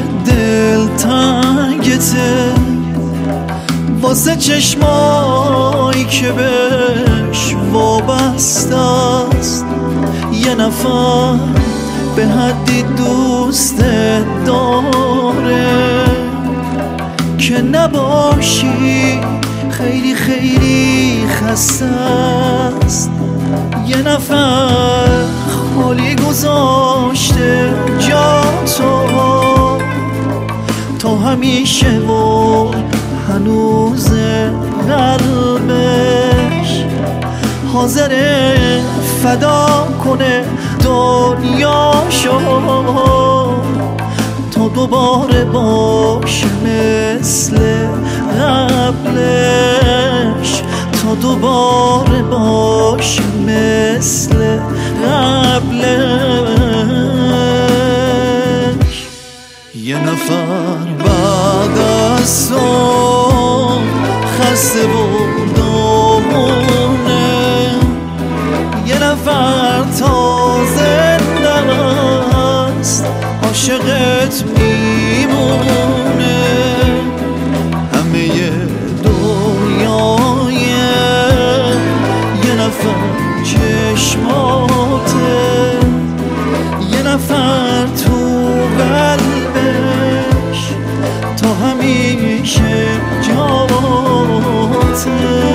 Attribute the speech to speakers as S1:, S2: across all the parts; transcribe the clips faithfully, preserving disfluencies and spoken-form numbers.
S1: دل تنگته، واسه چشمایی که بهش وابسته است. یه نفر به حدی دوست داره که نباشی خیلی خیلی خسته است. یه نفر خالی گذاشته جا تو تا همیشه و هنوز قلبش حاضره فدا کنه دنیاشو تا دوباره باشه مثل قبلش، تا دوباره باشه مثل قبلش. یه نفر بعد از تو خسته و دامونه، یه نفر تازه است عاشقت میمونه. همه دنیای یه نفر چشماته، یه نفر تو قلبش تا همیشه جاته.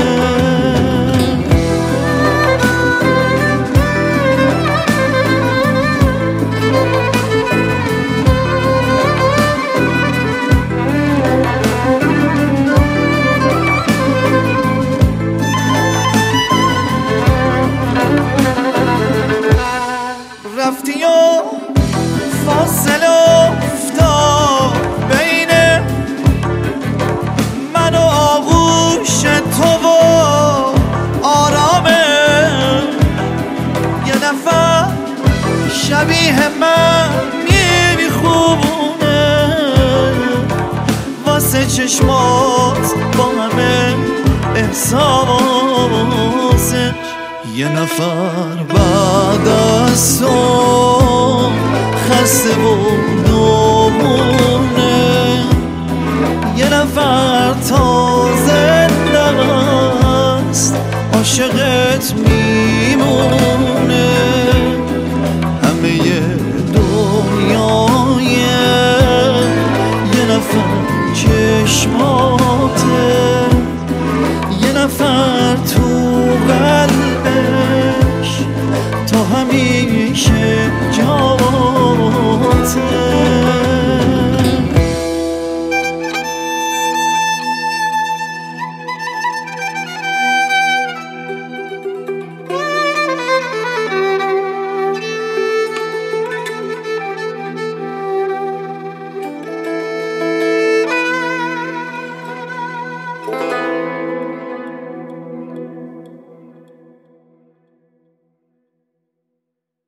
S1: رفتی و فاصله افتاد بین من و آغوش تو و آرامه. یه نفر شبیه من میخونه واسه چشمات با همه احساسش. یه نفر بعد از تو خسته و دامونه، یه نفر تا